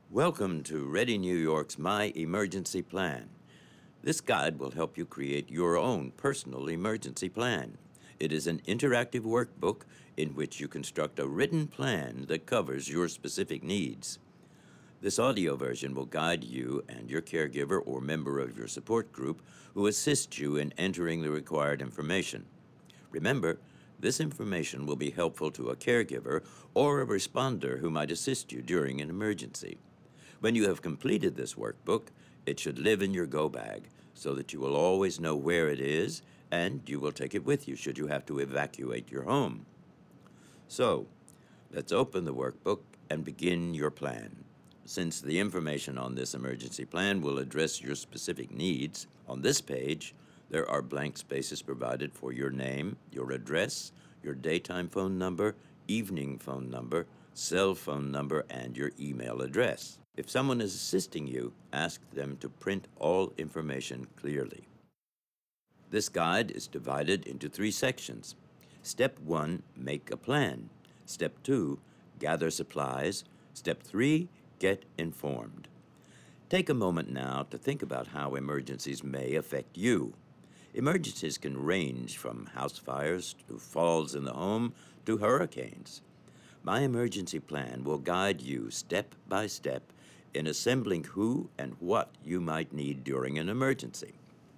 Welcome to Ready New York's My Emergency Plan. This guide will help you create your own personal emergency plan. It is an interactive workbook in which you construct a written plan that covers your specific needs. This audio version will guide you and your caregiver or member of your support group who assist you in entering the required information. Remember, this information will be helpful to a caregiver or a responder who might assist you during an emergency. When you have completed this workbook, it should live in your go bag so that you will always know where it is and you will take it with you should you have to evacuate your home. So, let's open the workbook and begin your plan. Since the information on this emergency plan will address your specific needs, on this page, there are blank spaces provided for your name, your address, your daytime phone number, evening phone number, cell phone number, and your email address. If someone is assisting you, ask them to print all information clearly. This guide is divided into 3 sections. Step 1, make a plan. Step 2, gather supplies. Step 3, get informed. Take a moment now to think about how emergencies may affect you. Emergencies can range from house fires to falls in the home to hurricanes. My emergency plan will guide you step by step in assembling who and what you might need during an emergency.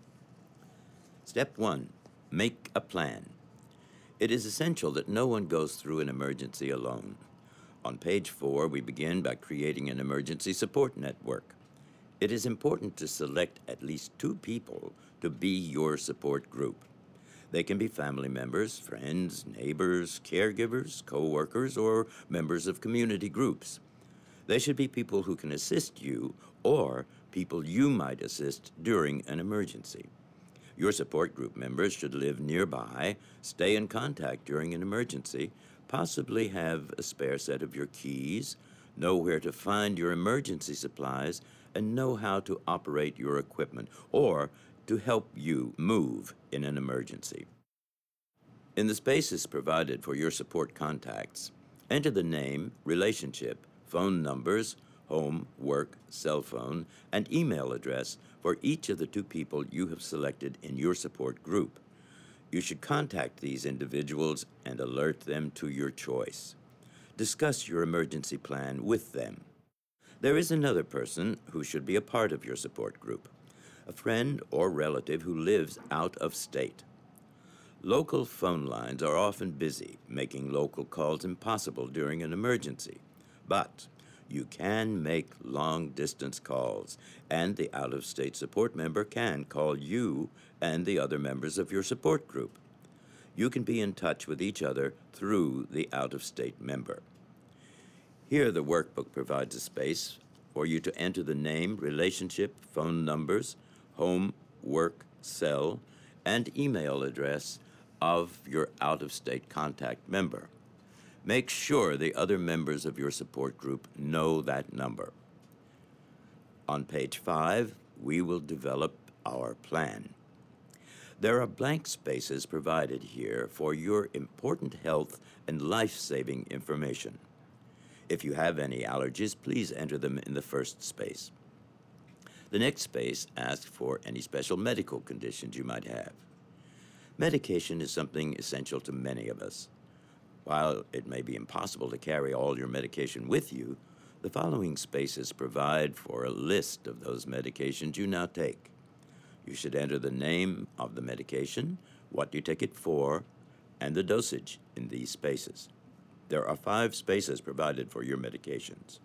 Step 1, make a plan. It is essential that no one goes through an emergency alone. On page 4, we begin by creating an emergency support network. It is important to select at least 2 people to be your support group. They can be family members, friends, neighbors, caregivers, co-workers, or members of community groups. They should be people who can assist you or people you might assist during an emergency. Your support group members should live nearby, stay in contact during an emergency, possibly have a spare set of your keys, know where to find your emergency supplies, and know how to operate your equipment or to help you move in an emergency. In the spaces provided for your support contacts, enter the name, relationship, phone numbers, home, work, cell phone, and email address for each of the 2 people you have selected in your support group. You should contact these individuals and alert them to your choice. Discuss your emergency plan with them. There is another person who should be a part of your support group, a friend or relative who lives out of state. Local phone lines are often busy, making local calls impossible during an emergency. But you can make long-distance calls, and the out-of-state support member can call you and the other members of your support group. You can be in touch with each other through the out-of-state member. Here, the workbook provides a space for you to enter the name, relationship, phone numbers, home, work, cell, and email address of your out-of-state contact member. Make sure the other members of your support group know that number. On page 5, we will develop our plan. There are blank spaces provided here for your important health and life-saving information. If you have any allergies, please enter them in the first space. The next space asks for any special medical conditions you might have. Medication is something essential to many of us. While it may be impossible to carry all your medication with you, the following spaces provide for a list of those medications you now take. You should enter the name of the medication, what you take it for, and the dosage in these spaces. There are 5 spaces provided for your medications.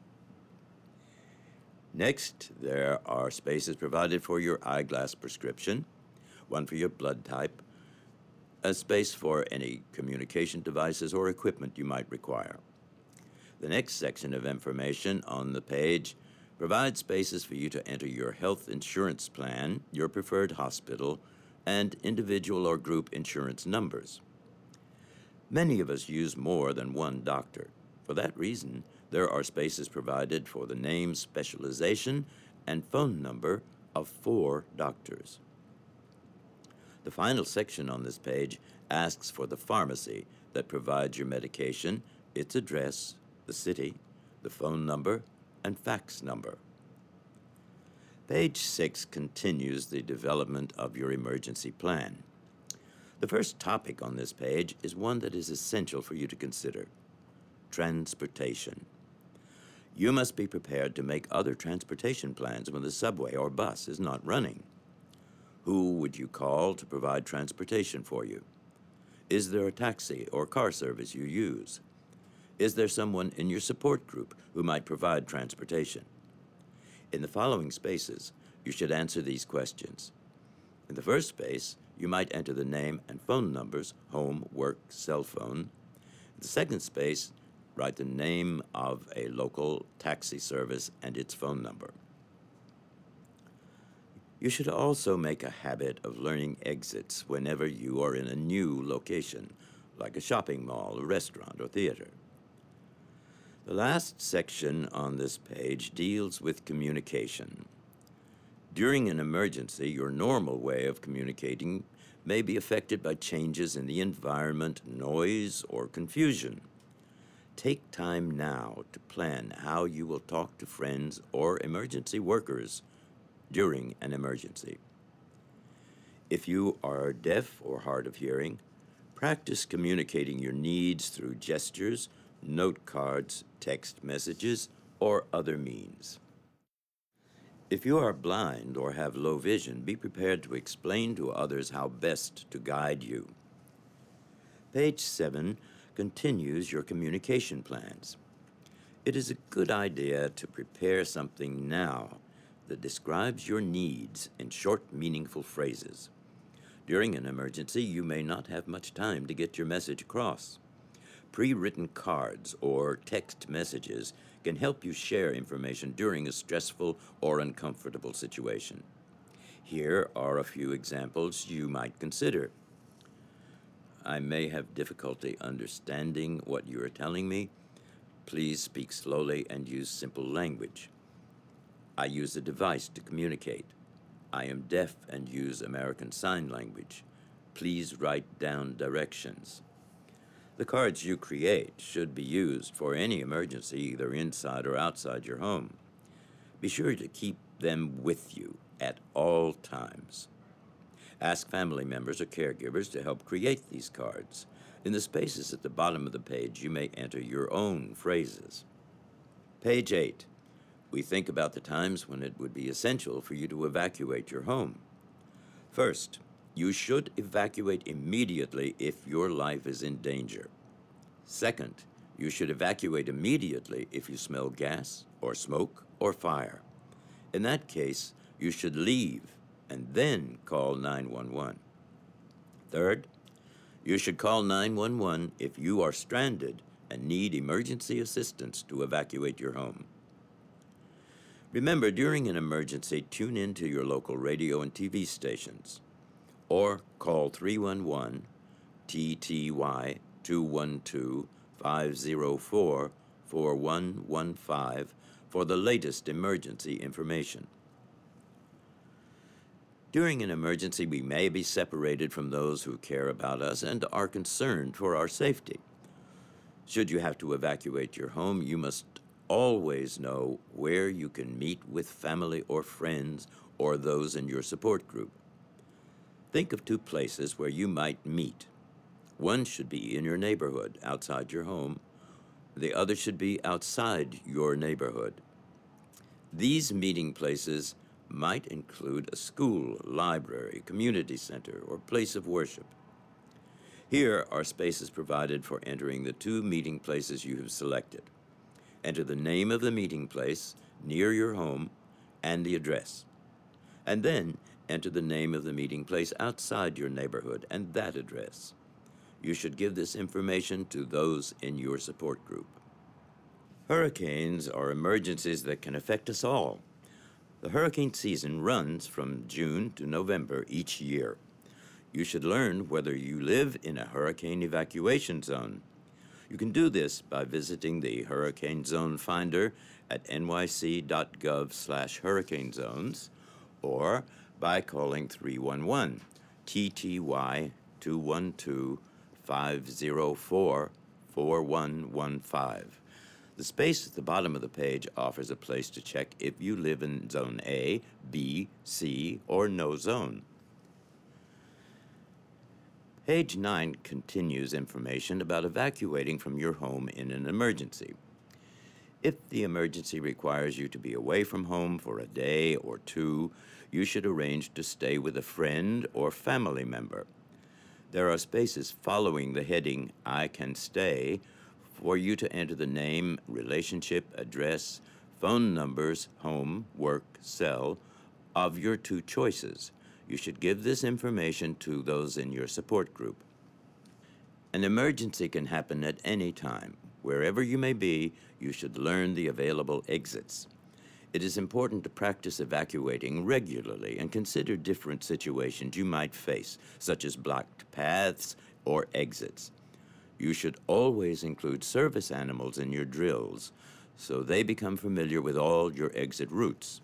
Next, there are spaces provided for your eyeglass prescription, one for your blood type, a space for any communication devices or equipment you might require. The next section of information on the page provides spaces for you to enter your health insurance plan, your preferred hospital, and individual or group insurance numbers. Many of us use more than one doctor. For that reason, there are spaces provided for the name, specialization, and phone number of 4 doctors. The final section on this page asks for the pharmacy that provides your medication, its address, the city, the phone number, and fax number. Page 6 continues the development of your emergency plan. The first topic on this page is one that is essential for you to consider: transportation. You must be prepared to make other transportation plans when the subway or bus is not running. Who would you call to provide transportation for you? Is there a taxi or car service you use? Is there someone in your support group who might provide transportation? In the following spaces, you should answer these questions. In the first space, you might enter the name and phone numbers, home, work, cell phone. In the second space, write the name of a local taxi service and its phone number. You should also make a habit of learning exits whenever you are in a new location, like a shopping mall, a restaurant, or theater. The last section on this page deals with communication. During an emergency, your normal way of communicating may be affected by changes in the environment, noise, or confusion. Take time now to plan how you will talk to friends or emergency workers during an emergency. If you are deaf or hard of hearing, practice communicating your needs through gestures, note cards, text messages, or other means. If you are blind or have low vision, be prepared to explain to others how best to guide you. Page 7 continues your communication plans. It is a good idea to prepare something now that describes your needs in short, meaningful phrases. During an emergency, you may not have much time to get your message across. Pre-written cards or text messages can help you share information during a stressful or uncomfortable situation. Here are a few examples you might consider. I may have difficulty understanding what you are telling me. Please speak slowly and use simple language. I use a device to communicate. I am deaf and use American Sign Language. Please write down directions. The cards you create should be used for any emergency, either inside or outside your home. Be sure to keep them with you at all times. Ask family members or caregivers to help create these cards. In the spaces at the bottom of the page, you may enter your own phrases. Page 8. We think about the times when it would be essential for you to evacuate your home. First, you should evacuate immediately if your life is in danger. Second, you should evacuate immediately if you smell gas or smoke or fire. In that case, you should leave and then call 911. Third, you should call 911 if you are stranded and need emergency assistance to evacuate your home. Remember, during an emergency, tune in to your local radio and TV stations, or call 311 TTY 212-504-4115 for the latest emergency information. During an emergency, we may be separated from those who care about us and are concerned for our safety. Should you have to evacuate your home, you must always know where you can meet with family or friends or those in your support group. Think of two places where you might meet. One should be in your neighborhood, outside your home. The other should be outside your neighborhood. These meeting places might include a school, library, community center, or place of worship. Here are spaces provided for entering the two meeting places you have selected. Enter the name of the meeting place near your home and the address. And then enter the name of the meeting place outside your neighborhood and that address. You should give this information to those in your support group. Hurricanes are emergencies that can affect us all. The hurricane season runs from June to November each year. You should learn whether you live in a hurricane evacuation zone. You can do this by visiting the Hurricane Zone Finder at nyc.gov/hurricane zones or by calling 311 TTY 212-504-4115. The space at the bottom of the page offers a place to check if you live in Zone A, B, C, or no zone. Page 9 continues information about evacuating from your home in an emergency. If the emergency requires you to be away from home for a day or two, you should arrange to stay with a friend or family member. There are spaces following the heading I Can Stay for you to enter the name, relationship, address, phone numbers, home, work, cell of your two choices. You should give this information to those in your support group. An emergency can happen at any time. Wherever you may be, you should learn the available exits. It is important to practice evacuating regularly and consider different situations you might face, such as blocked paths or exits. You should always include service animals in your drills so they become familiar with all your exit routes.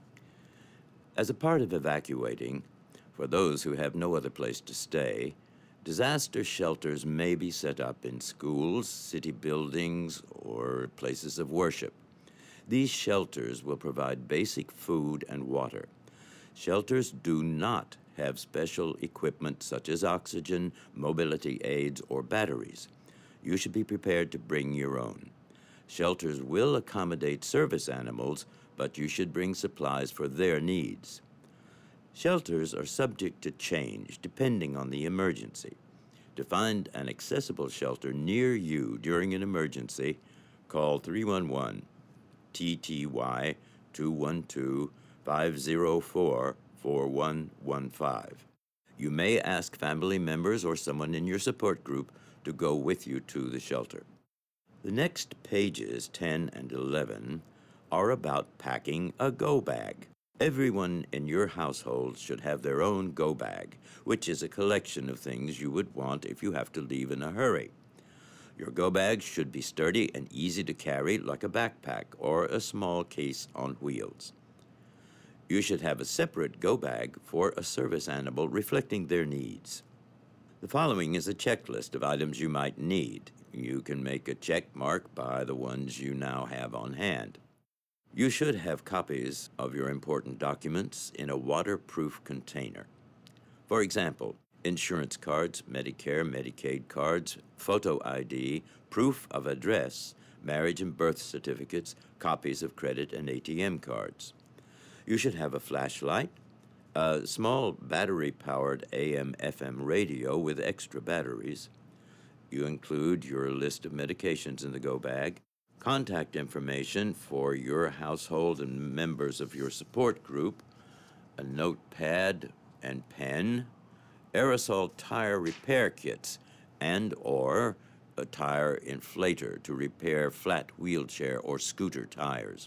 As a part of evacuating, for those who have no other place to stay, disaster shelters may be set up in schools, city buildings, or places of worship. These shelters will provide basic food and water. Shelters do not have special equipment such as oxygen, mobility aids, or batteries. You should be prepared to bring your own. Shelters will accommodate service animals, but you should bring supplies for their needs. Shelters are subject to change depending on the emergency. To find an accessible shelter near you during an emergency, call 311 TTY 212 504 4115. You may ask family members or someone in your support group to go with you to the shelter. The next pages, 10 and 11, are about packing a go bag. Everyone in your household should have their own go bag, which is a collection of things you would want if you have to leave in a hurry. Your go bag should be sturdy and easy to carry, like a backpack or a small case on wheels. You should have a separate go bag for a service animal reflecting their needs. The following is a checklist of items you might need. You can make a check mark by the ones you now have on hand. You should have copies of your important documents in a waterproof container. For example, insurance cards, Medicare, Medicaid cards, photo ID, proof of address, marriage and birth certificates, copies of credit and ATM cards. You should have a flashlight, a small battery-powered AM/FM radio with extra batteries. You include your list of medications in the go bag, contact information for your household and members of your support group, a notepad and pen, aerosol tire repair kits, and/or a tire inflator to repair flat wheelchair or scooter tires.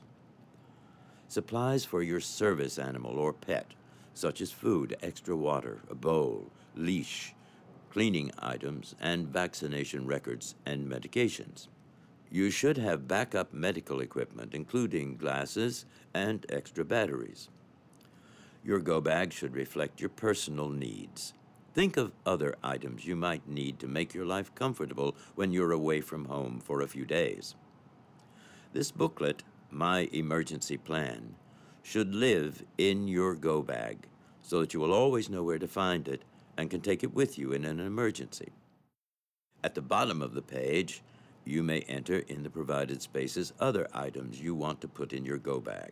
Supplies for your service animal or pet, such as food, extra water, a bowl, leash, cleaning items, and vaccination records and medications. You should have backup medical equipment, including glasses and extra batteries. Your go bag should reflect your personal needs. Think of other items you might need to make your life comfortable when you're away from home for a few days. This booklet, My Emergency Plan, should live in your go bag so that you will always know where to find it and can take it with you in an emergency. At the bottom of the page, you may enter in the provided spaces other items you want to put in your go bag.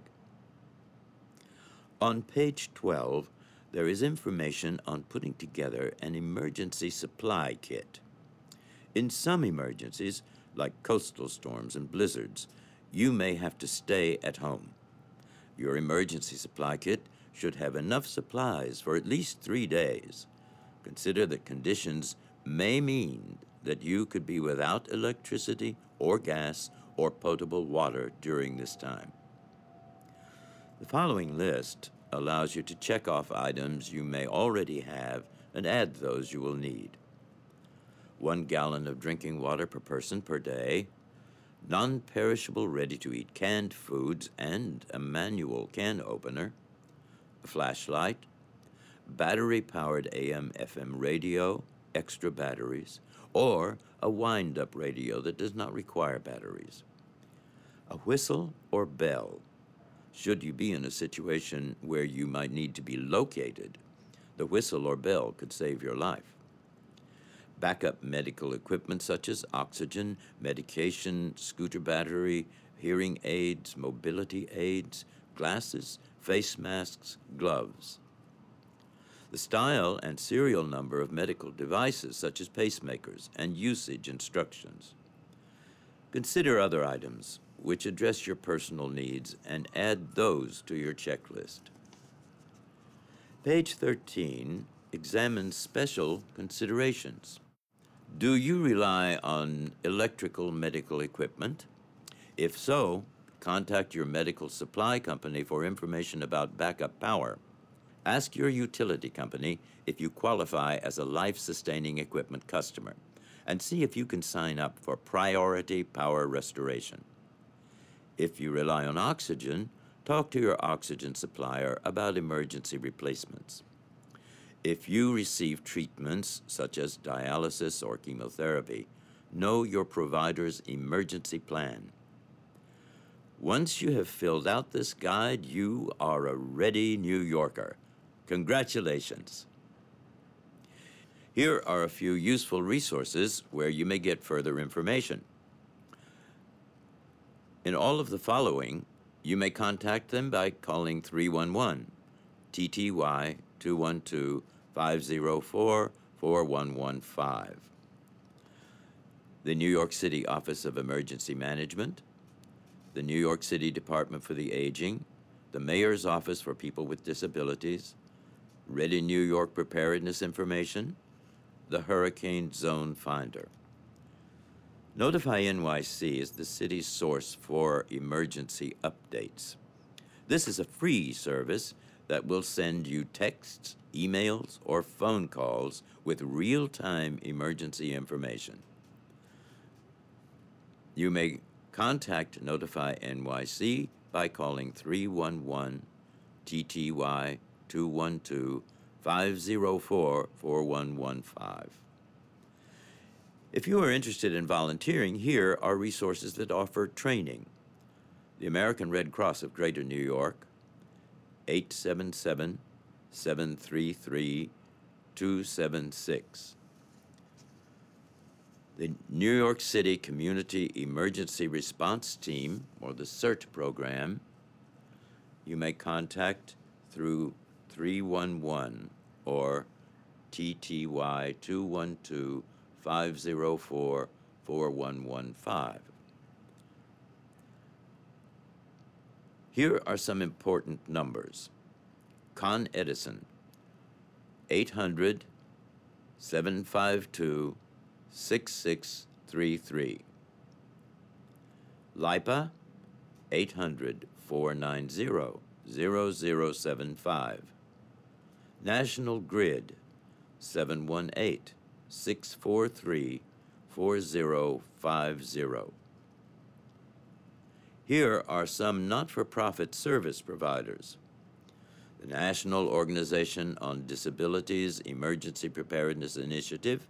On page 12, there is information on putting together an emergency supply kit. In some emergencies, like coastal storms and blizzards, you may have to stay at home. Your emergency supply kit should have enough supplies for at least 3 days. Consider that conditions may mean that you could be without electricity or gas or potable water during this time. The following list allows you to check off items you may already have and add those you will need. 1 gallon of drinking water per person per day, non-perishable ready-to-eat canned foods and a manual can opener, a flashlight, battery-powered AM/FM radio, extra batteries, or a wind-up radio that does not require batteries. A whistle or bell. Should you be in a situation where you might need to be located, the whistle or bell could save your life. Backup medical equipment such as oxygen, medication, scooter battery, hearing aids, mobility aids, glasses, face masks, gloves. The style and serial number of medical devices such as pacemakers and usage instructions. Consider other items which address your personal needs and add those to your checklist. Page 13 examines special considerations. Do you rely on electrical medical equipment? If so, contact your medical supply company for information about backup power. Ask your utility company if you qualify as a life-sustaining equipment customer, and see if you can sign up for priority power restoration. If you rely on oxygen, talk to your oxygen supplier about emergency replacements. If you receive treatments such as dialysis or chemotherapy, know your provider's emergency plan. Once you have filled out this guide, you are a ready New Yorker. Congratulations! Here are a few useful resources where you may get further information. In all of the following, you may contact them by calling 311 TTY 212-504-4115. The New York City Office of Emergency Management, the New York City Department for the Aging, the Mayor's Office for People with Disabilities, Ready New York Preparedness Information, the Hurricane Zone Finder. Notify NYC is the city's source for emergency updates. This is a free service that will send you texts, emails, or phone calls with real-time emergency information. You may contact Notify NYC by calling 311 TTY 212-504-4115. If you are interested in volunteering, here are resources that offer training. The American Red Cross of Greater New York, 877-733-276. The New York City Community Emergency Response Team, or the CERT program, you may contact through 311 or TTY 212-504-4115. Here are some important numbers. Con Edison, 800-752-6633. LIPA, 800-490-0075. National Grid, 718-643-4050. Here are some not-for-profit service providers. The National Organization on Disabilities Emergency Preparedness Initiative,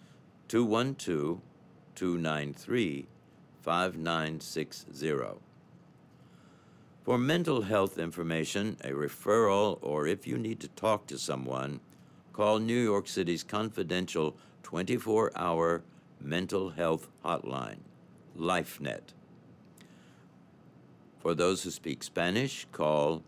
212-293-5960. For mental health information, a referral, or if you need to talk to someone, call New York City's confidential 24-hour mental health hotline, LifeNet. For those who speak Spanish, call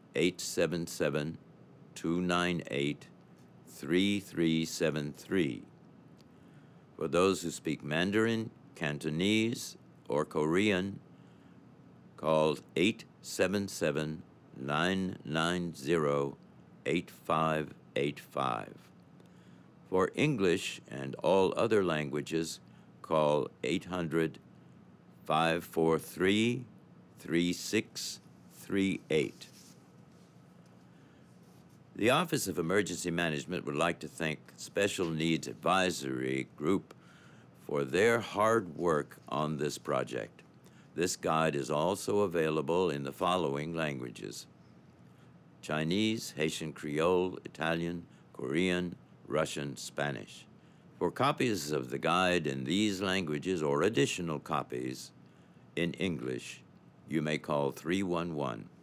877-298-3373. For those who speak Mandarin, Cantonese, or Korean, call 877-990-8585. For English and all other languages, call 800-543-3638. The Office of Emergency Management would like to thank Special Needs Advisory Group for their hard work on this project. This guide is also available in the following languages: Chinese, Haitian Creole, Italian, Korean, Russian, Spanish. For copies of the guide in these languages or additional copies in English, you may call 311.